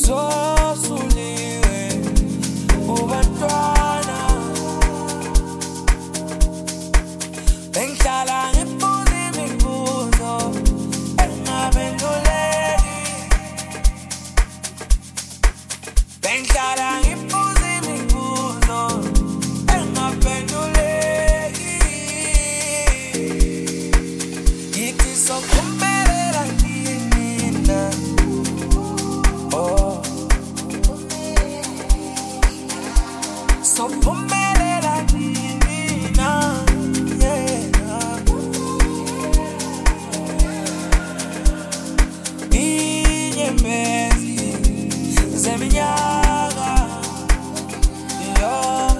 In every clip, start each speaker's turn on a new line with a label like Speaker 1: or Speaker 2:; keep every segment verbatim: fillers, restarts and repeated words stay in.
Speaker 1: Zosuliwe ubantwana bengihlala ngibuza imibuzo engaphenduleki bengihlala ngibuza imibuzo engaphenduleki ngithi sokuphumelela yini oh sokuphumelela yini na inyembezi zeminyaka yo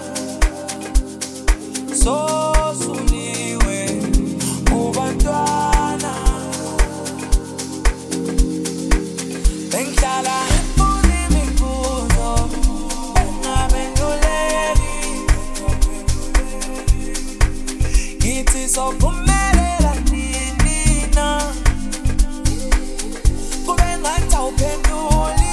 Speaker 1: zosuliwe ubantwana bengihlala ngibuza imibuzo engaphenduleki ngithi sokuphumelela nini na kube ngathi awuphenduli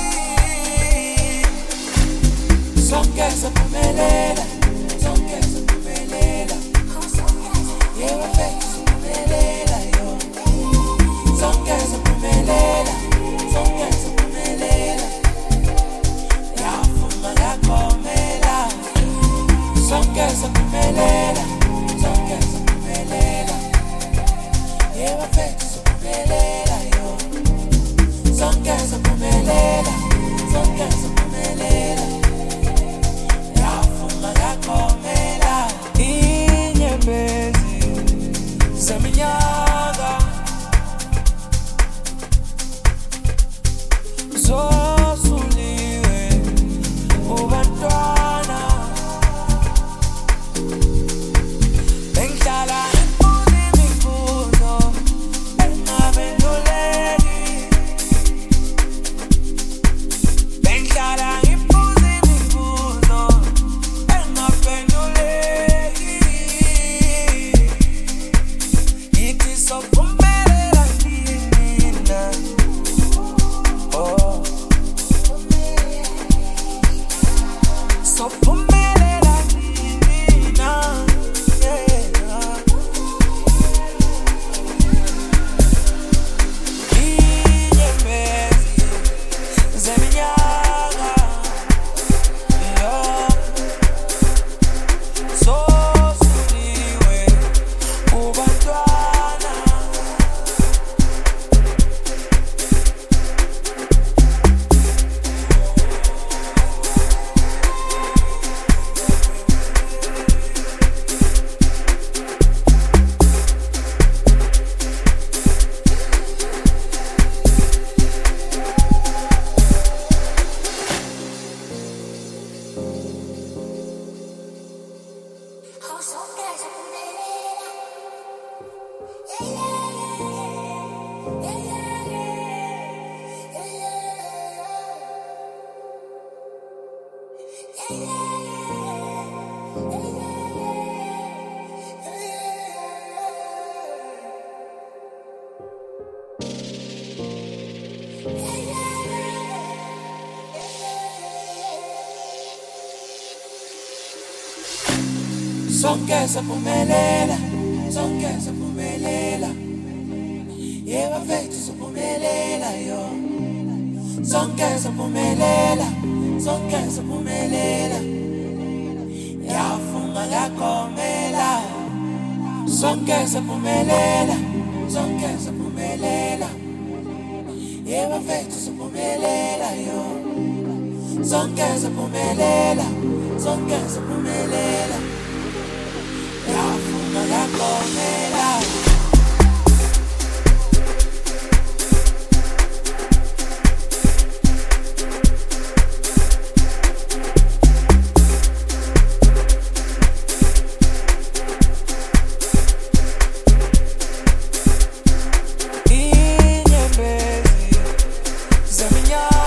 Speaker 1: sonke siphumelela sonke siphumelela yebo mfethu siphumelela yo sonke siphumelela sonke siphumelela yafuma ngakhomela sonke siphumelela sonke siphumelela yebo mfethu siphumelela yo sonke siphumelela sonke siphumelela yafuma ngakhomela inyembezi zeminyaka zosuliwe ubantwana bengihlala ngibuza imibuzo engaphenduleki bengihlala ngibuza imibuzo engaphenduleki ngithi sokuphumelela yini na oh sokuphumelela yini na inyembezi zeminyaka yo zosuliwe ubantwana sonke siphumelela sonke siphumelela yebo mfethu siphumelela yo sonke siphumelela sonke siphumelela yafuma ngakhomela sonke siphumelela sonke siphumelela yebo mfethu siphumelela yo sonke siphumelela sonke siphumelela yafuma ngakhomela inyembezi zeminyaka